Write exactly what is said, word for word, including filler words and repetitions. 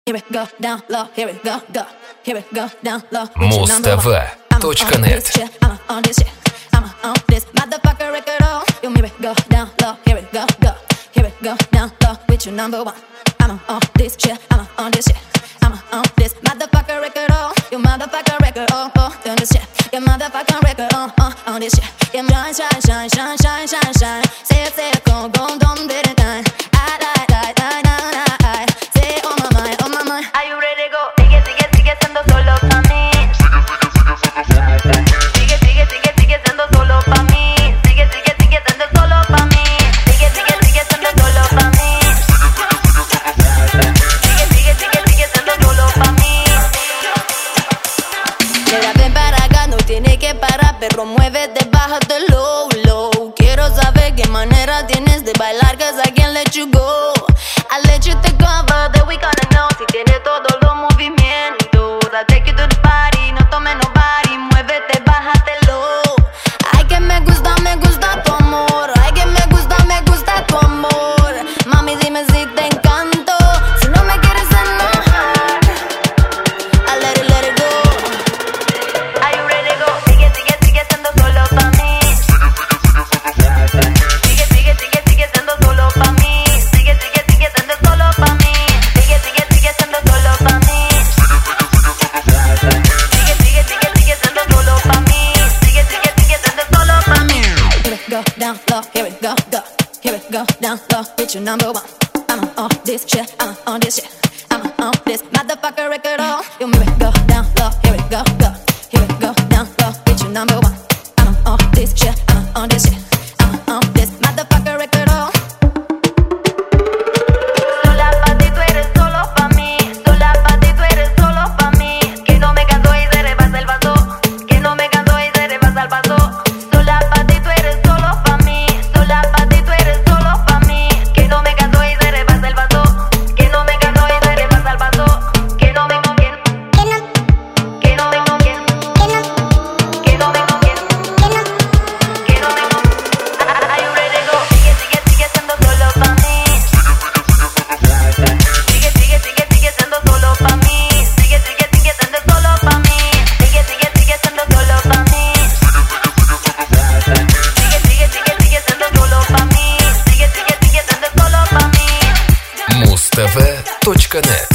Here it go down low, here it go, go. Here it go down low. муз тэ вэ точка нет. I'm on this shit, I'm on this motherfucker record. Oh, you hear it go down low, here it go, go. Here it go down low with your number one. I'm on this shit, I'm on this shit. I'm on this motherfucker record. Oh, you motherfucker record. Oh, oh, on this shit, your motherfucker record. Oh, oh, on this shit. Yeah, shine, shine, shine, shine, shine, shine, shine. Say it, say it, go, go, don't do it, time. I, I, I, I, I, I, I. Say it on my mind, on my mind. Are you ready to go? Sigue, sigue, sigue siendo solo pa' mí. Sigue, sigue, sigue, sigue siendo solo pa' mí. Sigue, sigue, sigue siendo solo pa' mí. Sigue, sigue, sigue siendo solo pa' mí. Sigue, sigue, sigue, sigue siendo solo pa' mí. Mira, ven para acá, no tiene que parar, perro, muévete, bájate low, low. Quiero saber qué manera tienes de bailar, cause I can't let you go. I let you take over, then we gonna know si tiene todos los movimientos. I take you to the party, no tome nobody, muévete, bájate low. Ay, que me gusta, me gusta tu amor. Ay, que me gusta, me gusta tu amor. Mami, dime si te encanto, si no me quieres enojar. I let it, let it go. Are you ready to go? Sigue, sigue, sigue siendo solo pa' mí. Sigue, sigue, sigue, sigue siendo solo pa' mí. Sigue, sigue, sigue siendo solo pa' mí. Sigue, sigue, sigue siendo solo pa' mí. Sigue, sigue, sigue, sigue siendo solo pa' mí. Sigue, sigue, sigue siendo solo pa' mí. Here it go down low, here it go, go. Here it go down low with your number one. I'm on this shit, I'm on this shit. I'm on this motherfucker record. Oh, you hear it go down low, here it go, go. Here it go down low with your number one. I'm on this shit, I'm on this shit. I'm on this motherfucker record. Oh. Sola pa' ti, tú eres solo pa' mí. Sola pa' ti, tú eres solo pa' mí. Que no me canso y se rebasa el vaso. Que no me canso y se rebasa el vaso. Sola pa' ti, tú eres solo pa' mí. Sola pa' ti, tú eres solo pa' mí. Que no me canso y se rebasa el vaso. Que no me canso y se rebasa el vaso. Que no me con quien. Que no me con quien. Que no me con quien. Que no me con. Are you ready to go? Sigue, sigue, sigue siendo solo pa' mí. Sigue, sigue, sigue, sigue siendo solo pa' mí. Sigue, sigue, sigue siendo solo pa' mí. Sigue, sigue, sigue siendo solo pa' mí. Sigue, sigue, sigue, sigue siendo solo pa' mí. Sigue, sigue, sigue siendo solo pa' mí. муз тэ вэ точка нет.